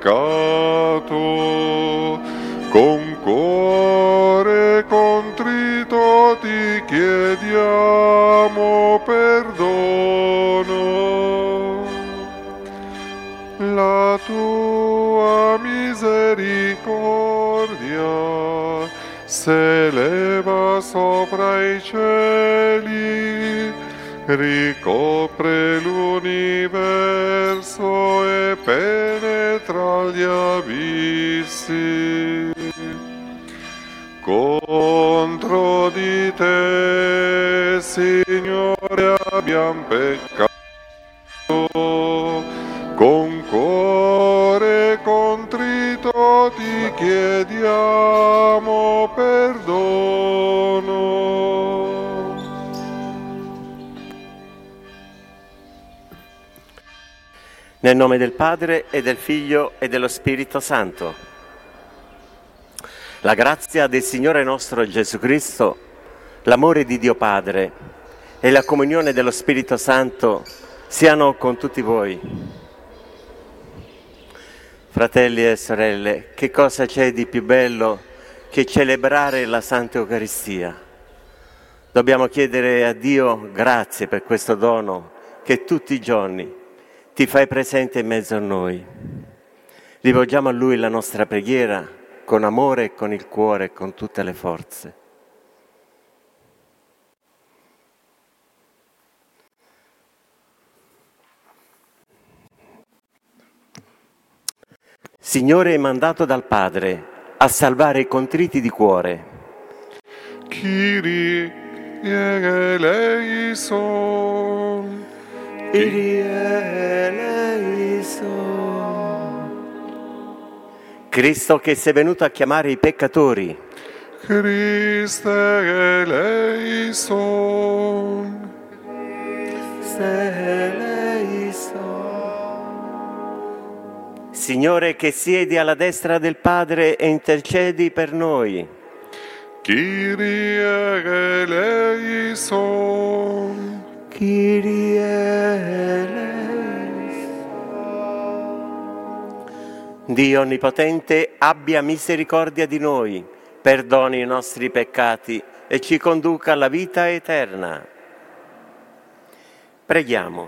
peccato, con cuore contrito ti chiediamo perdono. La tua misericordia s'eleva sopra i cieli, ricopre l'universo e penetra gli abissi. Contro di te, Signore, abbiam peccato, con cuore contrito ti chiediamo perdono. Nel nome del Padre e del Figlio e dello Spirito Santo. La grazia del Signore nostro Gesù Cristo, l'amore di Dio Padre e la comunione dello Spirito Santo siano con tutti voi. Fratelli e sorelle, che cosa c'è di più bello che celebrare la Santa Eucaristia? Dobbiamo chiedere a Dio grazie per questo dono che tutti i giorni ti fai presente in mezzo a noi. Rivolgiamo a Lui la nostra preghiera con amore, con il cuore e con tutte le forze. Signore, mandato dal Padre a salvare i contriti di cuore. Kyrie eleison. Kyrie eleison. Cristo che sei venuto a chiamare i peccatori. Christe eleison. Signore che siedi alla destra del Padre e intercedi per noi. Kyrie eleison. Kyrie eleison. Dio Onnipotente abbia misericordia di noi, perdoni i nostri peccati e ci conduca alla vita eterna. Preghiamo.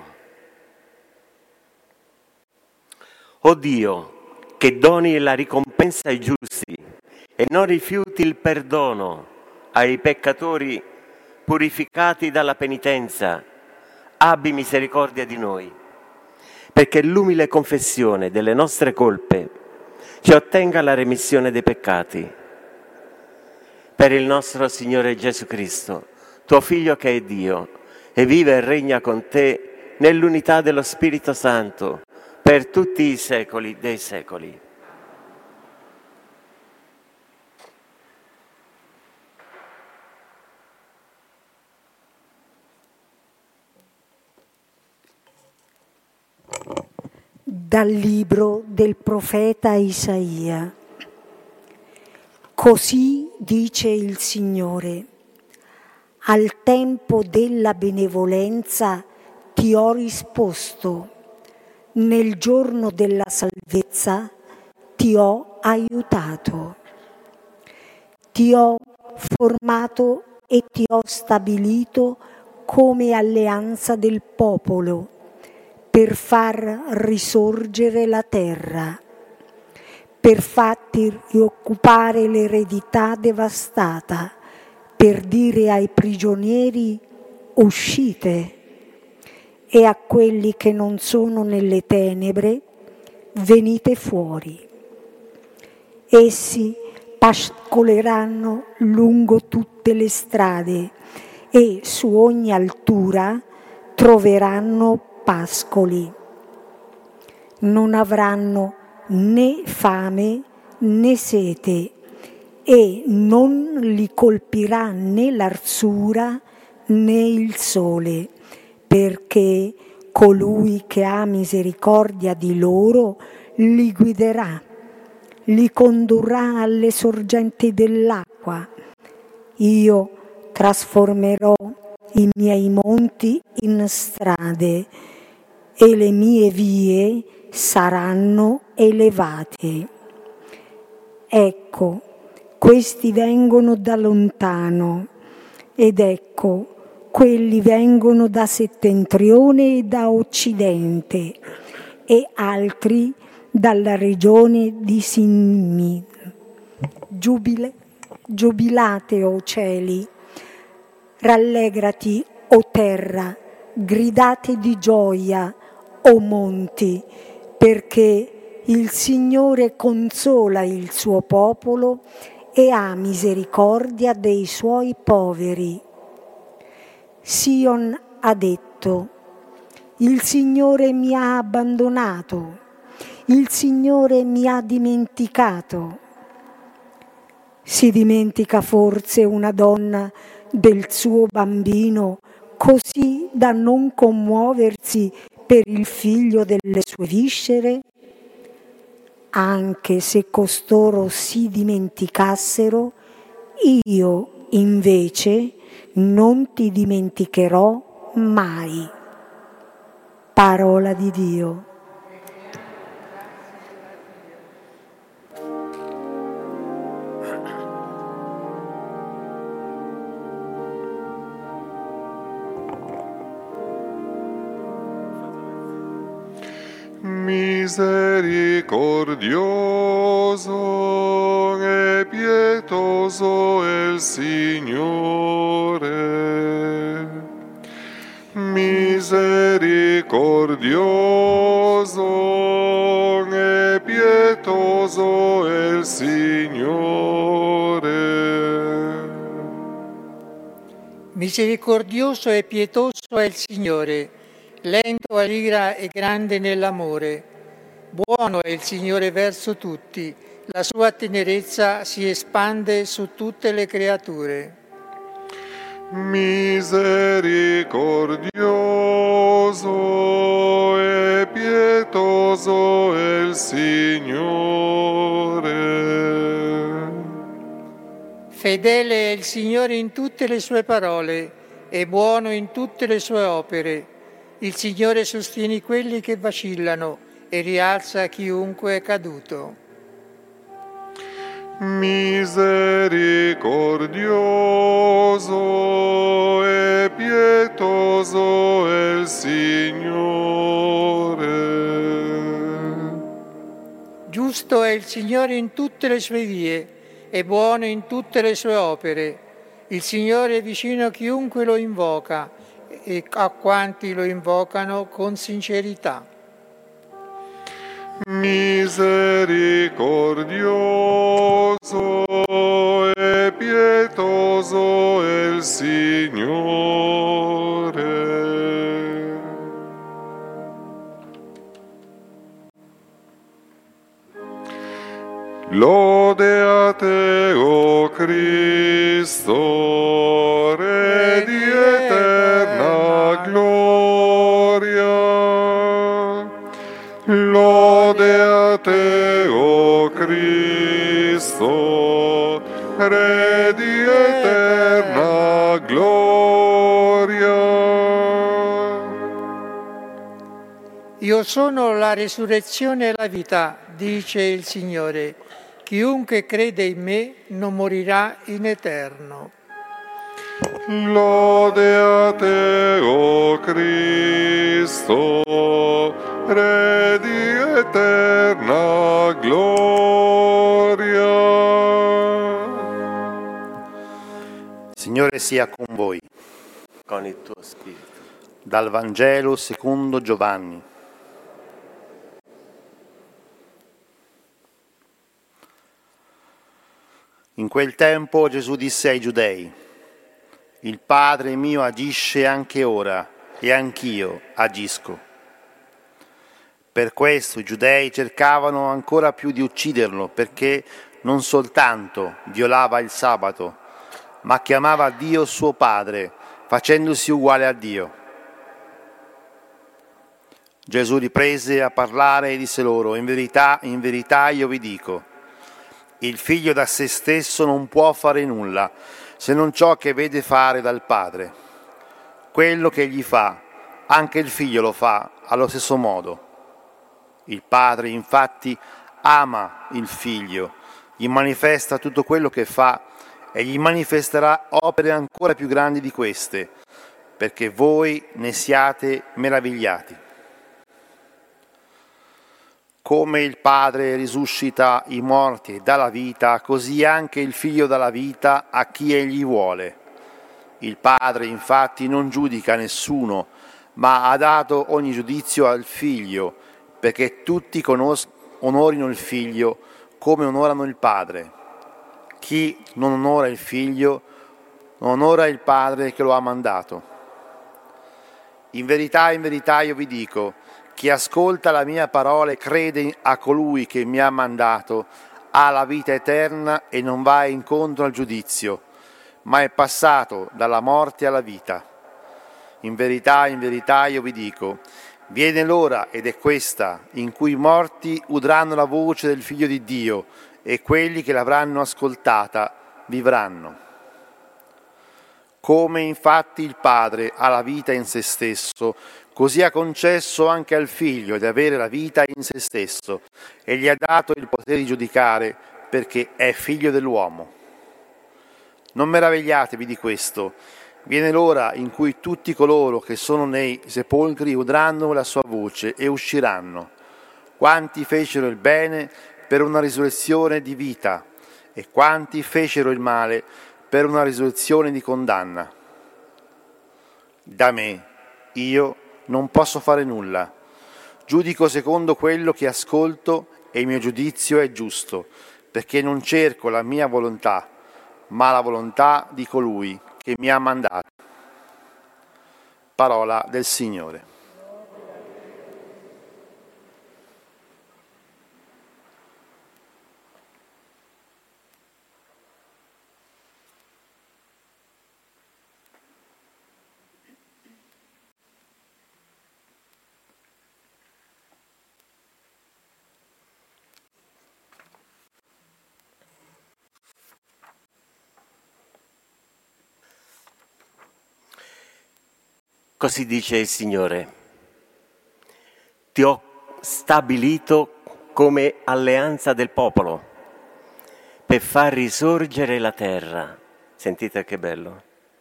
O Dio, che doni la ricompensa ai giusti e non rifiuti il perdono ai peccatori purificati dalla penitenza, abbi misericordia di noi, perché l'umile confessione delle nostre colpe ci ottenga la remissione dei peccati. Per il nostro Signore Gesù Cristo, tuo Figlio che è Dio, e vive e regna con te nell'unità dello Spirito Santo, per tutti i secoli dei secoli. Dal libro del profeta Isaia. Così dice il Signore: al tempo della benevolenza ti ho risposto, nel giorno della salvezza ti ho aiutato. Ti ho formato e ti ho stabilito come alleanza del popolo, per far risorgere la terra, per farti rioccupare l'eredità devastata, per dire ai prigionieri uscite, e a quelli che non sono nelle tenebre venite fuori. Essi pascoleranno lungo tutte le strade e su ogni altura troveranno pascoli. Non avranno né fame né sete e non li colpirà né l'arsura né il sole, perché colui che ha misericordia di loro li guiderà, li condurrà alle sorgenti dell'acqua. Io trasformerò i miei monti in strade e le mie vie saranno elevate. Ecco, questi vengono da lontano, ed ecco, quelli vengono da settentrione e da occidente, e altri dalla regione di Sinmi. Giubilate, o cieli, rallegrati, o terra, gridate di gioia, o monti, perché il Signore consola il suo popolo e ha misericordia dei suoi poveri. Sion ha detto: il Signore mi ha abbandonato, il Signore mi ha dimenticato. Si dimentica forse una donna del suo bambino così da non commuoversi per il figlio delle sue viscere? Anche se costoro si dimenticassero, io invece non ti dimenticherò mai. Parola di Dio. Misericordioso e pietoso è il Signore. Misericordioso e pietoso è il Signore. Misericordioso e pietoso è il Signore, lento all'ira e grande nell'amore. Buono è il Signore verso tutti, la sua tenerezza si espande su tutte le creature. Misericordioso e pietoso è il Signore. Fedele è il Signore in tutte le sue parole e buono in tutte le sue opere. Il Signore sostiene quelli che vacillano e rialza chiunque è caduto. Misericordioso e pietoso è il Signore. Giusto è il Signore in tutte le sue vie e buono in tutte le sue opere. Il Signore è vicino a chiunque lo invoca e a quanti lo invocano con sincerità. Misericordioso e pietoso è il Signore. Lode a te, o Cristo, Re di eterna gloria. Lode a te, o Cristo, Re di eterna gloria. Io sono la resurrezione e la vita, dice il Signore. Chiunque crede in me non morirà in eterno. Lode a te, o Cristo, Re di eterna gloria. Signore sia con voi. Con il tuo spirito. Dal Vangelo secondo Giovanni. In quel tempo Gesù disse ai Giudei: il Padre mio agisce anche ora e anch'io agisco. Per questo i Giudei cercavano ancora più di ucciderlo, perché non soltanto violava il sabato, ma chiamava Dio suo Padre, facendosi uguale a Dio. Gesù riprese a parlare e disse loro: in verità io vi dico, il figlio da se stesso non può fare nulla, se non ciò che vede fare dal Padre. Quello che egli fa, anche il figlio lo fa allo stesso modo. Il Padre infatti ama il Figlio, gli manifesta tutto quello che fa e gli manifesterà opere ancora più grandi di queste, perché voi ne siate meravigliati. Come il Padre risuscita i morti e dà la vita, così anche il Figlio dà la vita a chi egli vuole. Il Padre infatti non giudica nessuno, ma ha dato ogni giudizio al Figlio, perché tutti onorino il Figlio come onorano il Padre. Chi non onora il Figlio non onora il Padre che lo ha mandato. In verità io vi dico, chi ascolta la mia parola e crede a colui che mi ha mandato ha la vita eterna e non va incontro al giudizio, ma è passato dalla morte alla vita. In verità io vi dico, viene l'ora, ed è questa, in cui i morti udranno la voce del Figlio di Dio, e quelli che l'avranno ascoltata vivranno. Come infatti il Padre ha la vita in se stesso, così ha concesso anche al Figlio di avere la vita in se stesso, e gli ha dato il potere di giudicare, perché è Figlio dell'uomo. Non meravigliatevi di questo. Viene l'ora in cui tutti coloro che sono nei sepolcri udranno la sua voce e usciranno. Quanti fecero il bene per una risurrezione di vita, e quanti fecero il male per una risurrezione di condanna. Da me, io non posso fare nulla. Giudico secondo quello che ascolto e il mio giudizio è giusto, perché non cerco la mia volontà, ma la volontà di colui che mi ha mandato. Parola del Signore. Così dice il Signore: ti ho stabilito come alleanza del popolo per far risorgere la terra. Sentite che bello.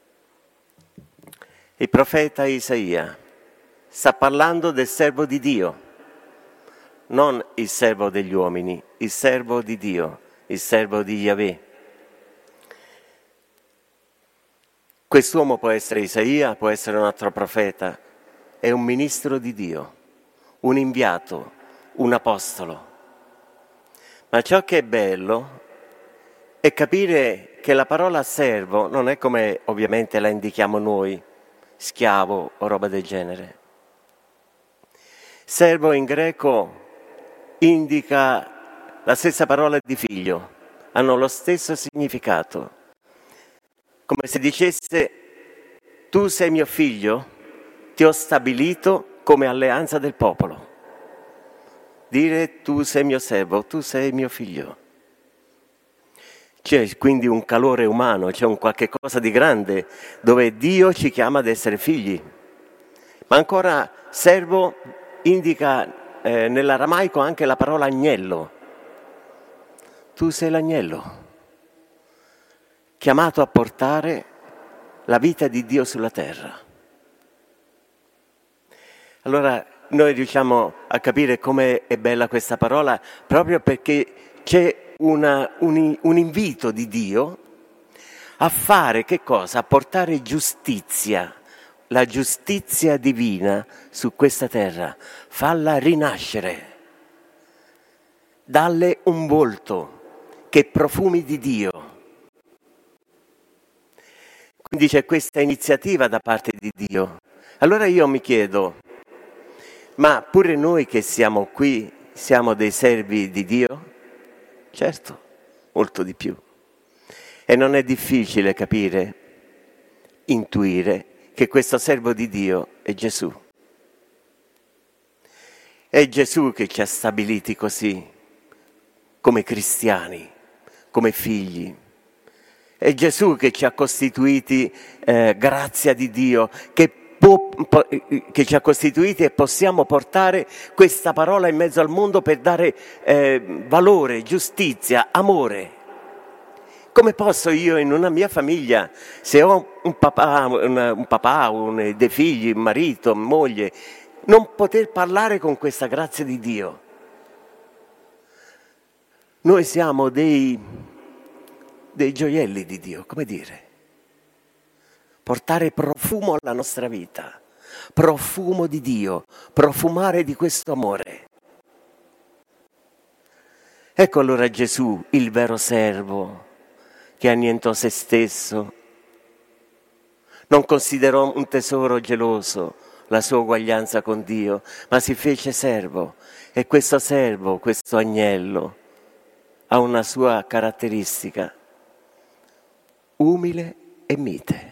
Il profeta Isaia sta parlando del servo di Dio, non il servo degli uomini, il servo di Dio, il servo di Yahweh. Quest'uomo può essere Isaia, può essere un altro profeta, è un ministro di Dio, un inviato, un apostolo. Ma ciò che è bello è capire che la parola servo non è come ovviamente la indichiamo noi, schiavo o roba del genere. Servo in greco indica la stessa parola di figlio, hanno lo stesso significato. Come se dicesse: tu sei mio figlio, ti ho stabilito come alleanza del popolo. Dire tu sei mio servo, tu sei mio figlio. C'è quindi un calore umano, c'è un qualche cosa di grande dove Dio ci chiama ad essere figli. Ma ancora servo indica nell'aramaico anche la parola agnello. Tu sei l'agnello, chiamato a portare la vita di Dio sulla terra. Allora noi riusciamo a capire come è bella questa parola proprio perché c'è un invito di Dio a fare che cosa? A portare giustizia, la giustizia divina su questa terra, falla rinascere, dalle un volto che profumi di Dio. Quindi c'è questa iniziativa da parte di Dio. Allora io mi chiedo, ma pure noi che siamo qui siamo dei servi di Dio? Certo, molto di più. E non è difficile capire, intuire che questo servo di Dio è Gesù. È Gesù che ci ha stabiliti così, come cristiani, come figli. È Gesù che ci ha costituiti, grazia di Dio, che che ci ha costituiti e possiamo portare questa parola in mezzo al mondo per dare valore, giustizia, amore. Come posso io in una mia famiglia, se ho un papà, dei figli, un marito, moglie, non poter parlare con questa grazia di Dio? Noi siamo dei gioielli di Dio, come dire? Portare profumo alla nostra vita, profumo di Dio, profumare di questo amore. Ecco allora Gesù, il vero servo, che annientò se stesso, non considerò un tesoro geloso la sua uguaglianza con Dio, ma si fece servo. E questo servo, questo agnello, ha una sua caratteristica, umile e mite.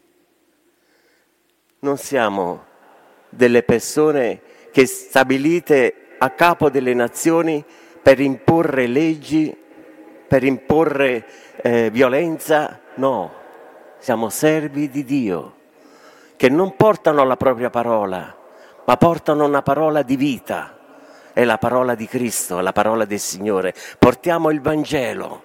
Non siamo delle persone che stabilite a capo delle nazioni per imporre leggi, per imporre violenza, no, siamo servi di Dio, che non portano la propria parola, ma portano una parola di vita, è la parola di Cristo, la parola del Signore, portiamo il Vangelo.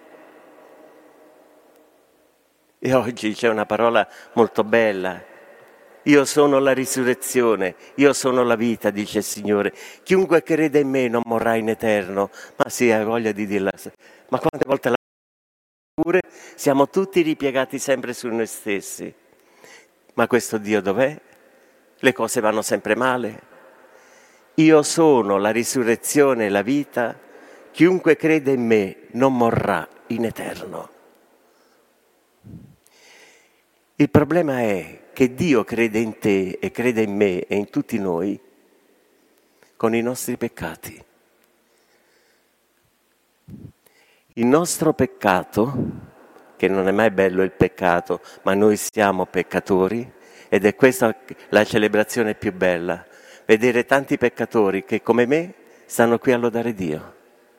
E oggi c'è una parola molto bella, io sono la risurrezione, io sono la vita, dice il Signore, chiunque crede in me non morrà in eterno, ma sì, hai voglia di dirla, ma quante volte la pure siamo tutti ripiegati sempre su noi stessi. Ma questo Dio dov'è? Le cose vanno sempre male. Io sono la risurrezione e la vita, chiunque crede in me non morrà in eterno. Il problema è che Dio crede in te e crede in me e in tutti noi con i nostri peccati. Il nostro peccato, che non è mai bello il peccato, ma noi siamo peccatori, ed è questa la celebrazione più bella, vedere tanti peccatori che come me stanno qui a lodare Dio.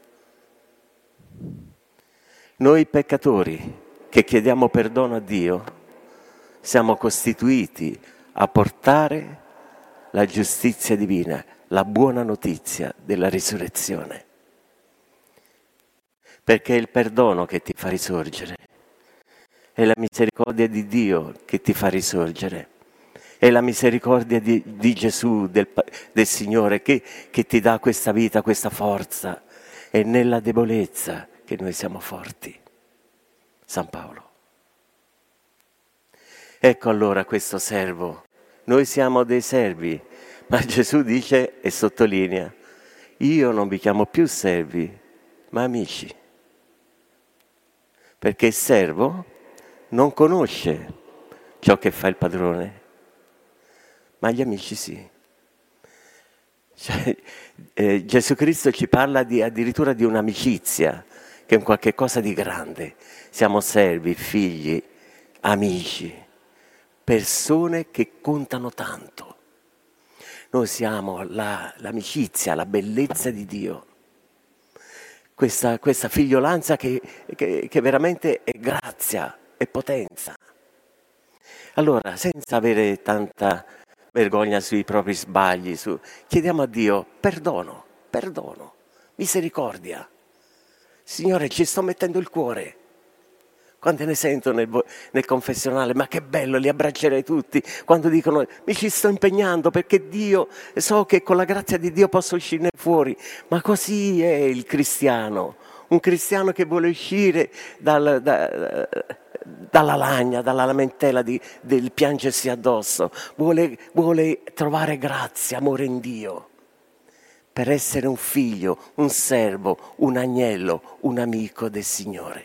Noi peccatori che chiediamo perdono a Dio siamo costituiti a portare la giustizia divina, la buona notizia della risurrezione. Perché è il perdono che ti fa risorgere, è la misericordia di Dio che ti fa risorgere, è la misericordia di Gesù, del Signore, che ti dà questa vita, questa forza. È nella debolezza che noi siamo forti. San Paolo. Ecco allora questo servo. Noi siamo dei servi, ma Gesù dice e sottolinea, io non vi chiamo più servi, ma amici. Perché il servo non conosce ciò che fa il padrone, ma gli amici sì. Cioè, Gesù Cristo ci parla addirittura di un'amicizia, che è un qualche cosa di grande. Siamo servi, figli, amici, persone che contano tanto. Noi siamo l'amicizia, la bellezza di Dio. Questa figliolanza che veramente è grazia, è potenza. Allora, senza avere tanta vergogna sui propri sbagli, chiediamo a Dio perdono, misericordia. Signore, ci sto mettendo il cuore. Quante ne sento nel confessionale, ma che bello, li abbraccerei tutti, quando dicono mi ci sto impegnando perché Dio, so che con la grazia di Dio posso uscirne fuori, ma così è il cristiano, un cristiano che vuole uscire dalla lagna, dalla lamentela del piangersi addosso, vuole trovare grazia, amore in Dio, per essere un figlio, un servo, un agnello, un amico del Signore.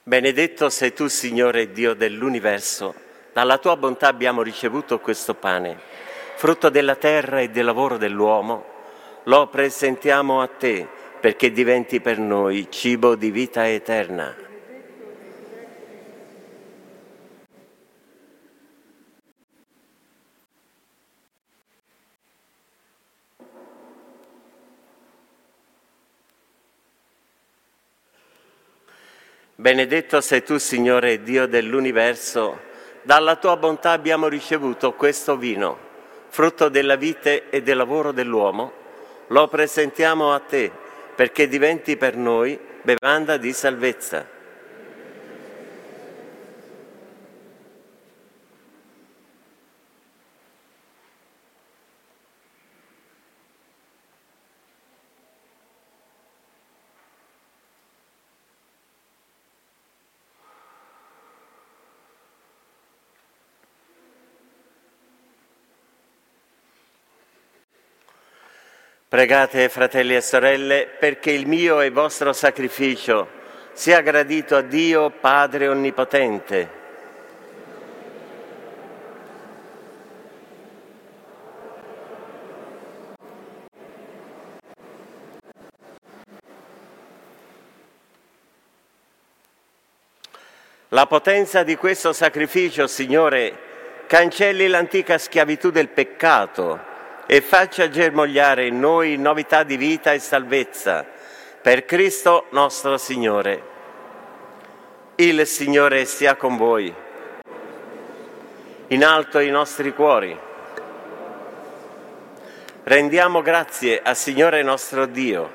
Benedetto sei tu, Signore Dio dell'universo, dalla tua bontà abbiamo ricevuto questo pane, frutto della terra e del lavoro dell'uomo. Lo presentiamo a te perché diventi per noi cibo di vita eterna. Benedetto sei tu, Signore Dio dell'universo, dalla tua bontà abbiamo ricevuto questo vino, frutto della vite e del lavoro dell'uomo. Lo presentiamo a te perché diventi per noi bevanda di salvezza. Pregate, fratelli e sorelle, perché il mio e vostro sacrificio sia gradito a Dio Padre Onnipotente. La potenza di questo sacrificio, Signore, cancelli l'antica schiavitù del peccato e faccia germogliare in noi novità di vita e salvezza, per Cristo nostro Signore. Il Signore sia con voi. In alto i nostri cuori. Rendiamo grazie al Signore nostro Dio.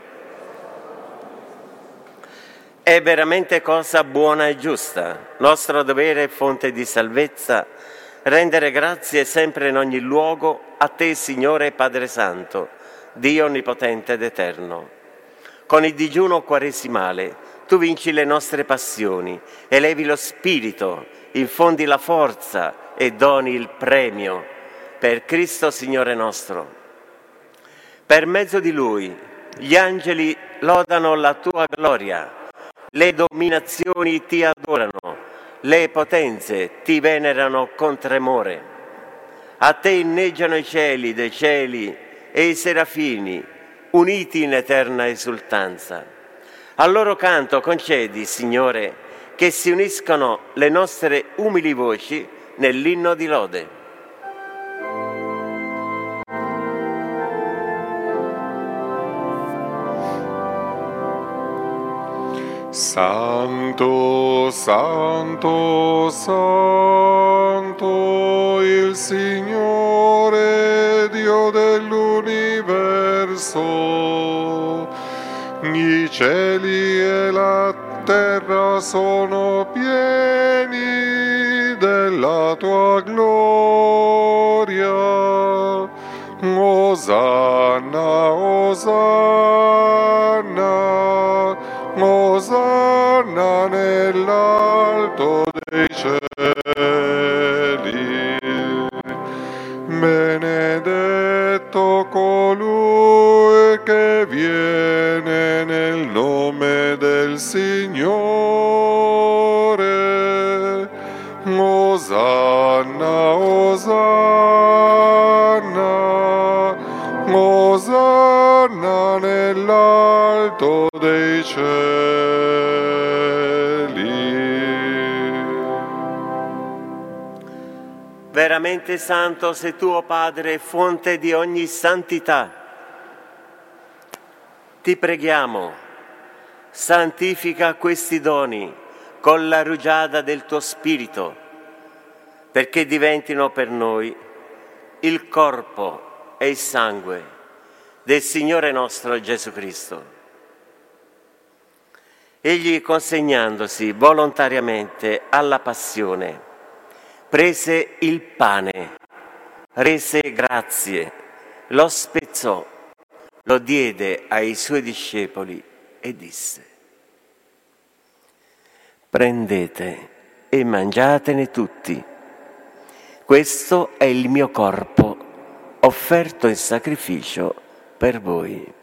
È veramente cosa buona e giusta, nostro dovere e fonte di salvezza, rendere grazie sempre in ogni luogo a te, Signore Padre Santo, Dio onnipotente ed eterno. Con il digiuno quaresimale tu vinci le nostre passioni, elevi lo spirito, infondi la forza e doni il premio per Cristo Signore nostro. Per mezzo di Lui gli angeli lodano la tua gloria, le dominazioni ti adorano, le potenze ti venerano con tremore. A te inneggiano i cieli dei cieli e i serafini, uniti in eterna esultanza. Al loro canto concedi, Signore, che si uniscano le nostre umili voci nell'inno di lode. Santo, santo, santo, il Signore Dio dell'universo. I cieli e la terra sono pieni della tua gloria. Osanna, Osanna, Osanna nell'alto dei cieli. Benedetto colui che viene nel nome del Signore. Osanna, Osanna, Osanna nell'alto dei cieli. Veramente santo sei tu, o Padre, fonte di ogni santità. Ti preghiamo, santifica questi doni con la rugiada del tuo Spirito, perché diventino per noi il corpo e il sangue del Signore nostro Gesù Cristo. Egli, consegnandosi volontariamente alla passione, prese il pane, rese grazie, lo spezzò, lo diede ai suoi discepoli e disse: prendete e mangiatene tutti. Questo è il mio corpo, offerto in sacrificio per voi.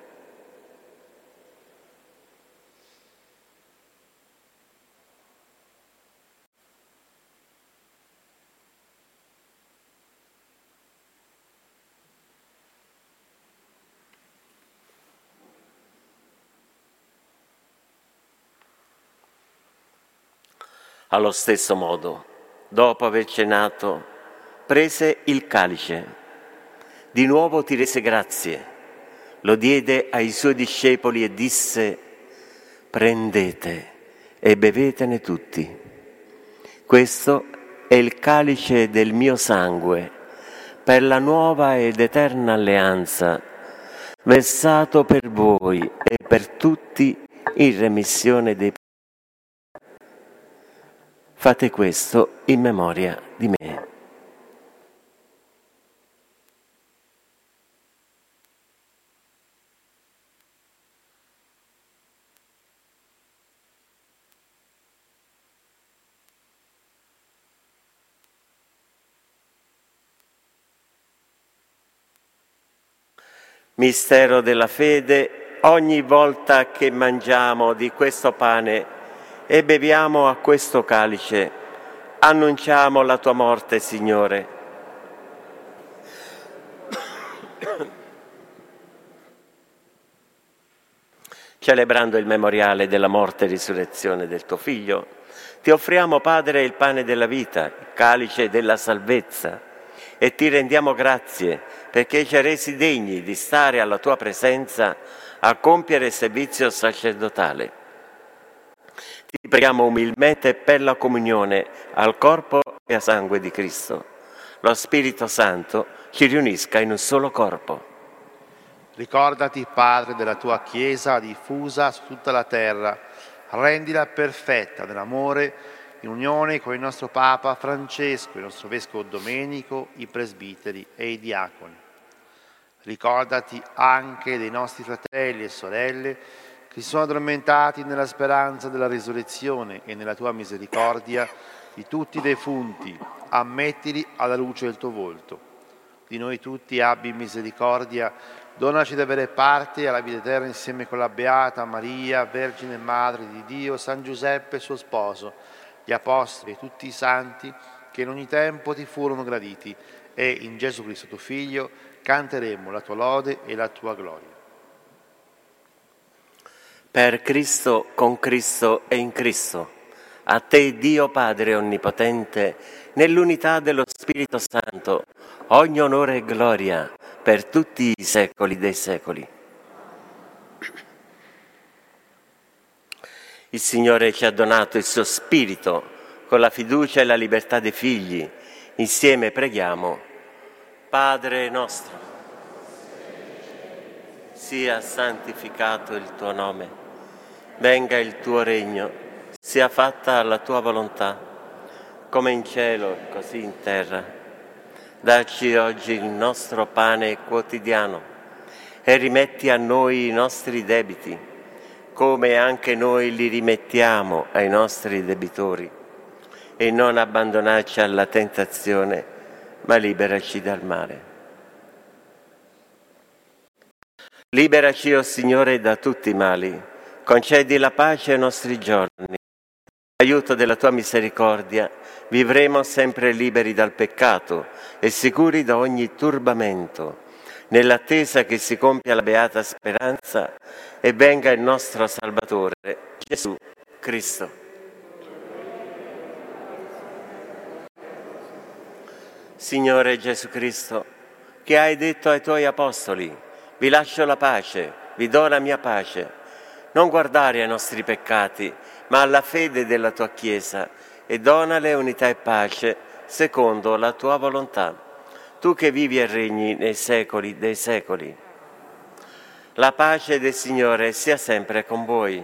Allo stesso modo, dopo aver cenato, prese il calice. Di nuovo ti rese grazie, lo diede ai suoi discepoli e disse: prendete e bevetene tutti. Questo è il calice del mio sangue, per la nuova ed eterna alleanza, versato per voi e per tutti in remissione dei peccati. Fate questo in memoria di me. Mistero della fede: ogni volta che mangiamo di questo pane e beviamo a questo calice, annunciamo la tua morte, Signore. Celebrando il memoriale della morte e risurrezione del tuo Figlio, ti offriamo, Padre, il pane della vita, il calice della salvezza, e ti rendiamo grazie perché ci hai resi degni di stare alla tua presenza a compiere il servizio sacerdotale. Ti preghiamo umilmente per la comunione al corpo e al sangue di Cristo. Lo Spirito Santo ci riunisca in un solo corpo. Ricordati, Padre, della tua Chiesa diffusa su tutta la terra. Rendila perfetta nell'amore, in unione con il nostro Papa Francesco, il nostro Vescovo Domenico, i presbiteri e i diaconi. Ricordati anche dei nostri fratelli e sorelle che si sono addormentati nella speranza della risurrezione e nella tua misericordia di tutti i defunti. Ammettili alla luce del tuo volto. Di noi tutti abbi misericordia, donaci di avere parte alla vita eterna insieme con la Beata Maria, Vergine Madre di Dio, San Giuseppe suo sposo, gli Apostoli e tutti i santi che in ogni tempo ti furono graditi, e in Gesù Cristo tuo Figlio canteremo la tua lode e la tua gloria. Per Cristo, con Cristo e in Cristo, a te Dio Padre Onnipotente, nell'unità dello Spirito Santo, ogni onore e gloria per tutti i secoli dei secoli. Il Signore ci ha donato il suo Spirito con la fiducia e la libertà dei figli. Insieme preghiamo: Padre nostro, sia santificato il tuo nome, venga il tuo regno, sia fatta la tua volontà, come in cielo così in terra. Dacci oggi il nostro pane quotidiano e rimetti a noi i nostri debiti, come anche noi li rimettiamo ai nostri debitori, e non abbandonarci alla tentazione, ma liberaci dal male. Liberaci, o Signore, da tutti i mali, concedi la pace ai nostri giorni. Aiuto della tua misericordia, vivremo sempre liberi dal peccato e sicuri da ogni turbamento, nell'attesa che si compia la beata speranza e venga il nostro Salvatore, Gesù Cristo. Signore Gesù Cristo, che hai detto ai tuoi apostoli: vi lascio la pace, vi do la mia pace. Non guardare ai nostri peccati, ma alla fede della tua Chiesa, e donale unità e pace secondo la tua volontà. Tu che vivi e regni nei secoli dei secoli. La pace del Signore sia sempre con voi.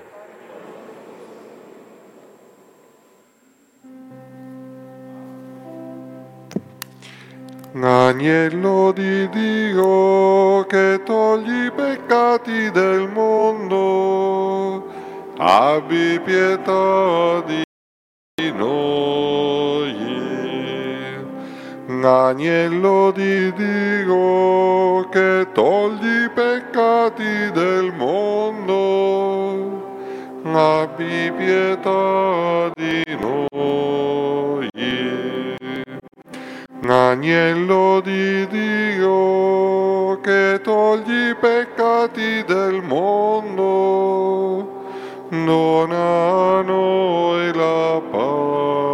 Agnello di Dio che togli i peccati del mondo, abbi pietà di noi. Agnello di Dio che togli i peccati del mondo, abbi pietà di noi. Agnello di Dio che togli i peccati del mondo, dona a noi la pace.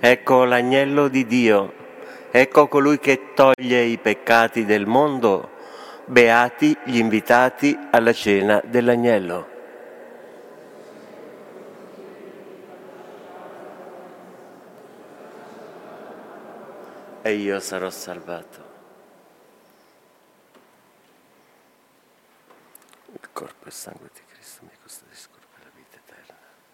Ecco l'agnello di Dio, ecco colui che toglie i peccati del mondo. Beati gli invitati alla cena dell'agnello. E io sarò salvato. Il corpo e sangue di Cristo mi custodiscono per la vita eterna.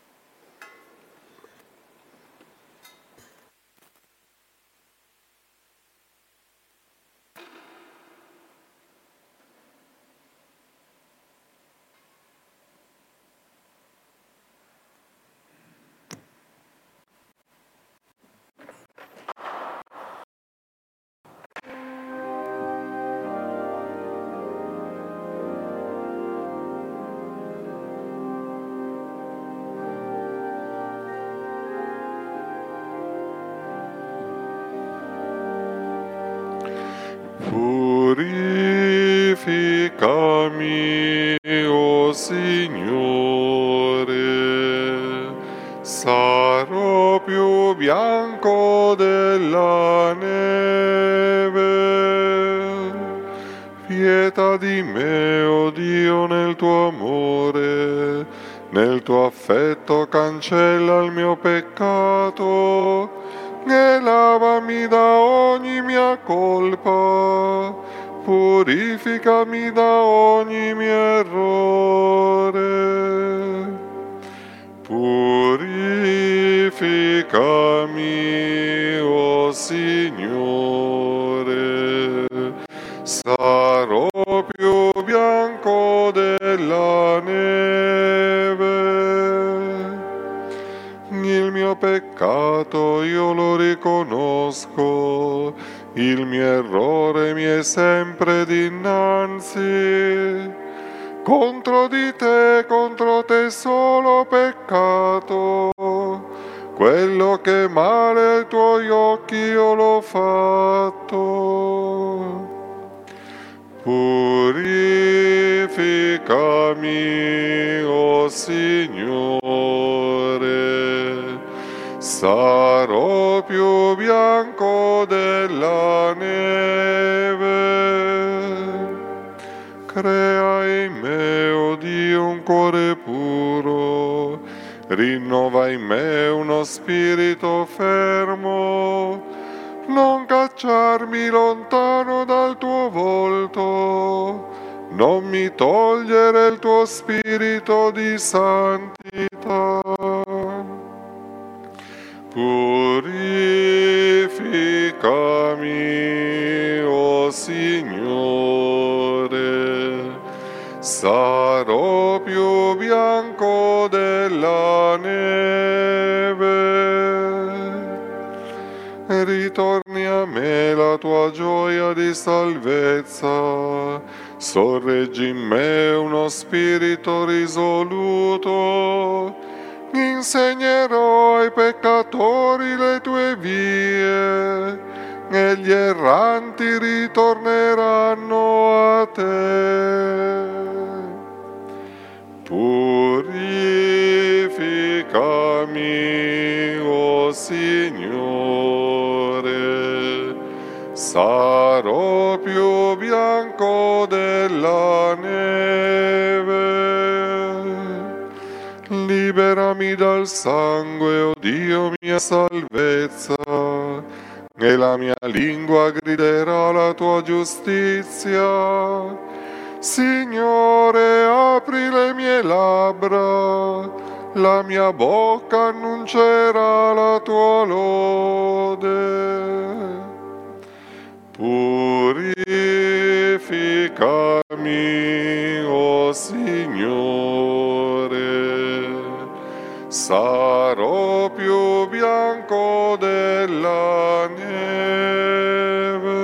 Purificami, o Signore, sarò più bianco della neve. Pietà di me, o Dio, nel tuo amore, nel tuo affetto cancella il mio peccato e lavami da ogni mia colpa, purificami da ogni mio errore. Purificami, o Signore, sarò più bianco della neve. Il mio peccato io lo riconosco, il mio errore mi è sempre dinanzi. Contro te solo ho peccato, quello che male ai tuoi occhi io l'ho fatto. Purificami, o Signore, sarò più bianco della neve. Crea in me, o Dio, un cuore puro, rinnova in me uno spirito fermo. Non cacciarmi lontano dal tuo volto, non mi togliere il tuo spirito di santità. Purificami, o Signore, sarò più bianco della neve. Ritorni a me la tua gioia di salvezza, sorreggi in me uno spirito risoluto. Insegnerò ai peccatori le tue vie e gli erranti ritorneranno a te. Purificami, o Signore, sarò più bianco della neve. Liberami dal sangue, o Dio, mia salvezza, e la mia lingua griderà la tua giustizia. Signore, apri le mie labbra, la mia bocca annuncerà la tua lode. Purificami, o Signore, sarò più bianco della neve.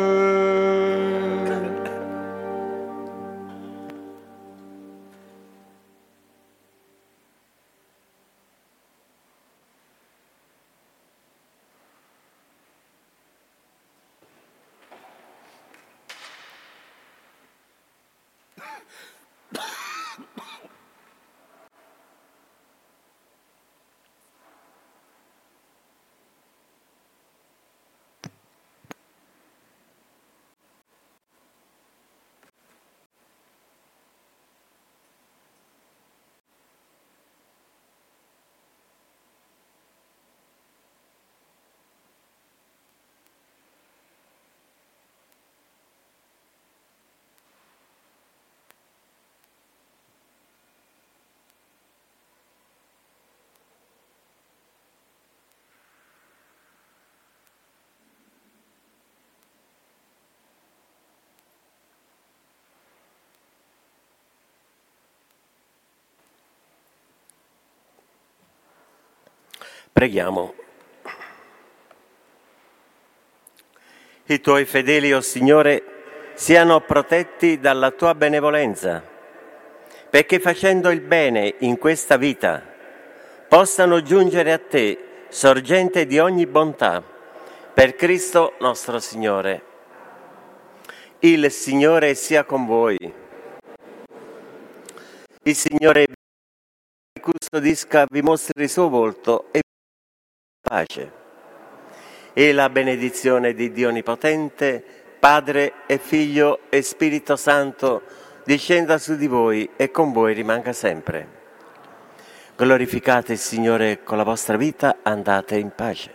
Preghiamo. I tuoi fedeli, o Signore, siano protetti dalla tua benevolenza, perché facendo il bene in questa vita possano giungere a te, sorgente di ogni bontà, per Cristo nostro Signore. Il Signore sia con voi. Il Signore vi custodisca, vi mostri il suo volto e vi pace. E la benedizione di Dio Onnipotente, Padre e Figlio e Spirito Santo, discenda su di voi e con voi rimanga sempre. Glorificate il Signore con la vostra vita, andate in pace.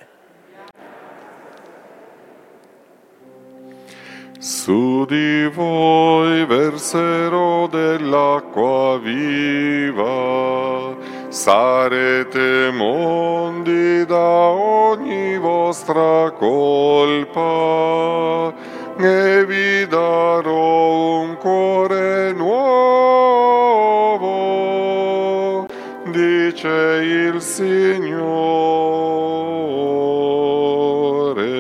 Su di voi verserò dell'acqua viva, sarete mondi da ogni vostra colpa, e vi darò un cuore nuovo, dice il Signore.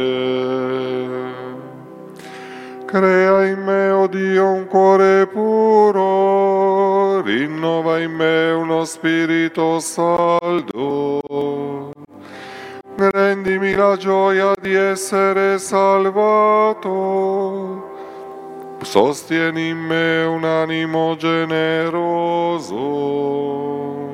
Crea in me, o Dio, un cuore puro, rinnova in me uno spirito saldo. Rendimi la gioia di essere salvato, sostieni in me un animo generoso.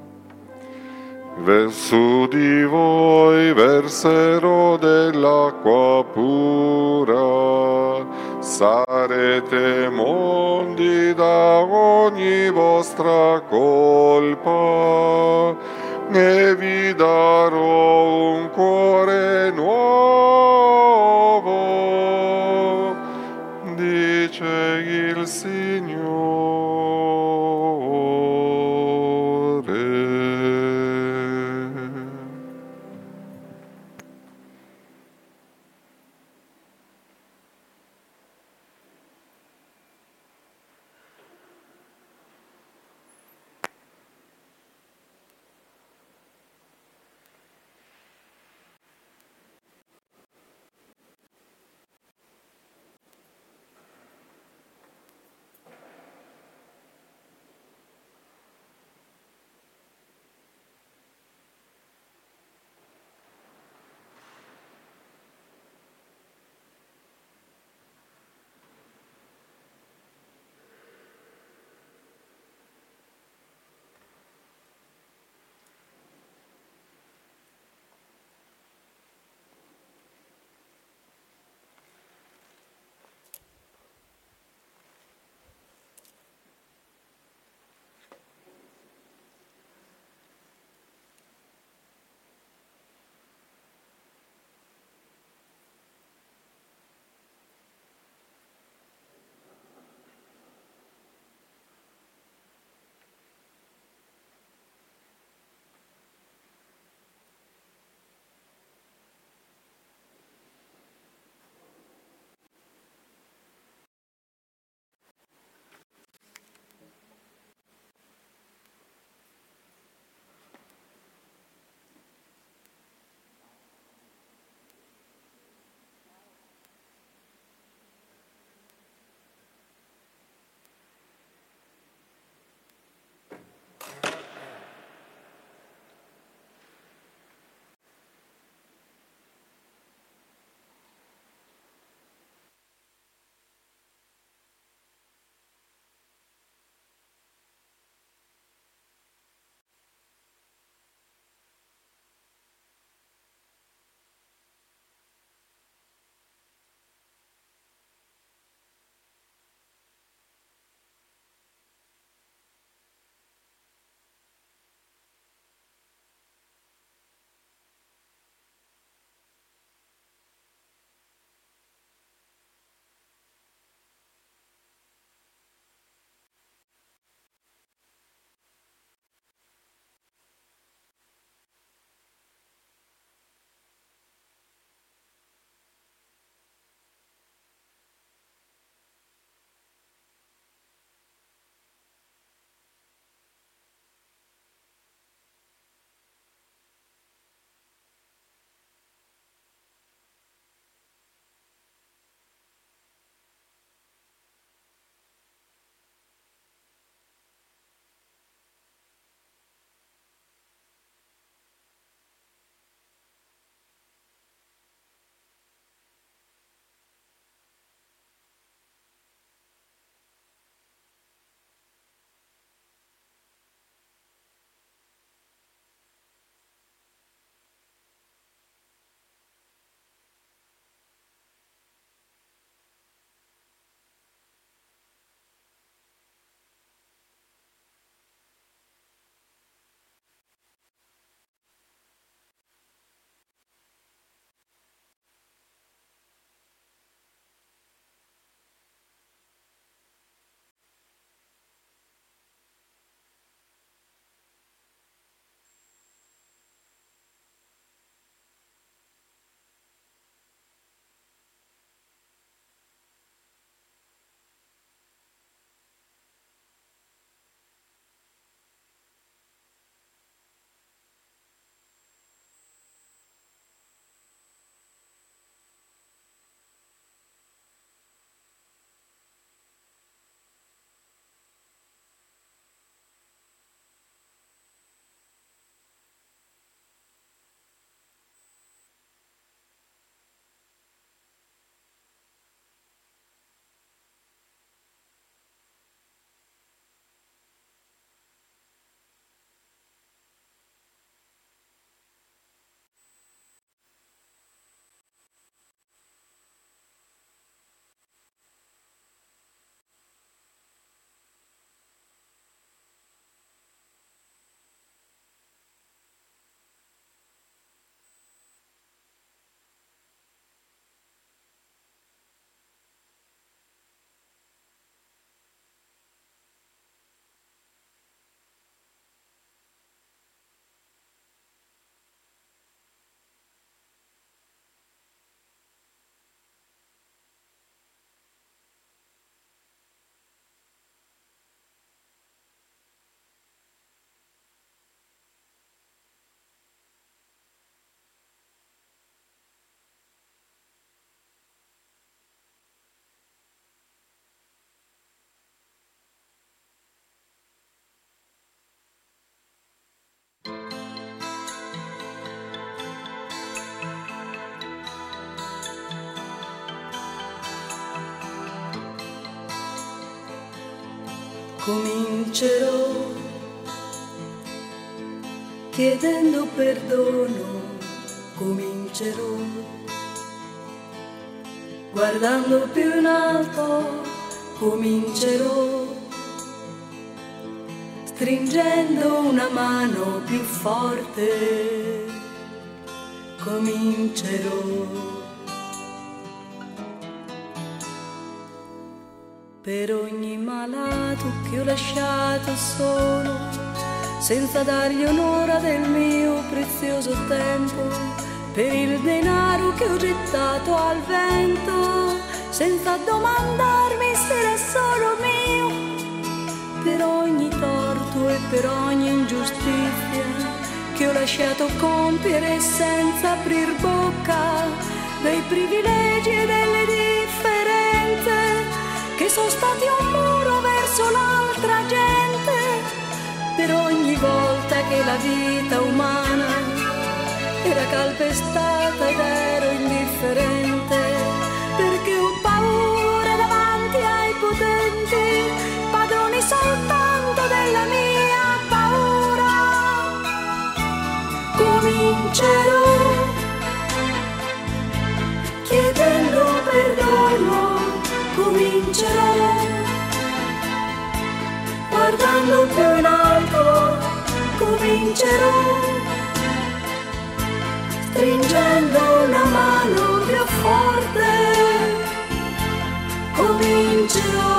Su di voi verserò dell'acqua pura, sarete mondi da ogni vostra colpa, e vi darò un cuore nuovo, dice il Signore. Comincerò chiedendo perdono, comincerò guardando più in alto, comincerò stringendo una mano più forte, comincerò. Per ogni malato che ho lasciato solo, senza dargli onore del mio prezioso tempo, per il denaro che ho gettato al vento, senza domandarmi se era solo mio, per ogni torto e per ogni ingiustizia che ho lasciato compiere senza aprir bocca, dei privilegi e delle differenze che sono stati un muro verso l'altra gente, per ogni volta che la vita umana era calpestata ed ero indifferente, perché ho paura davanti ai potenti, padroni soltanto della mia paura. Comincerò chiedendo perdono, comincerò guardando più in alto, comincerò stringendo una mano più forte, comincerò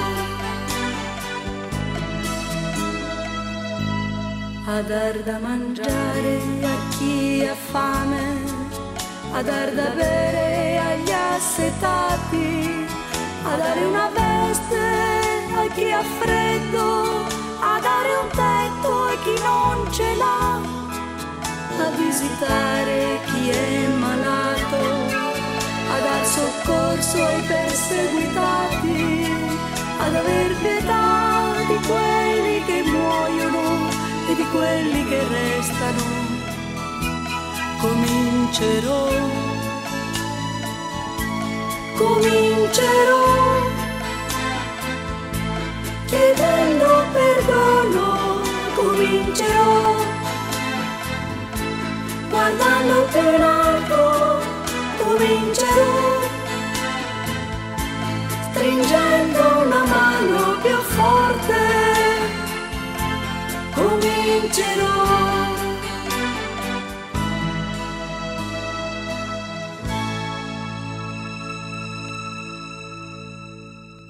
a dar da mangiare a chi ha fame, a dar da bere agli assetati, a dare una veste a chi ha freddo, a dare un tetto a chi non ce l'ha, a visitare chi è malato, a dar soccorso ai perseguitati, ad aver pietà di quelli che muoiono e di quelli che restano. Comincerò, comincerò chiedendo perdono, comincerò guardando più in alto, comincerò stringendo una mano più forte, comincerò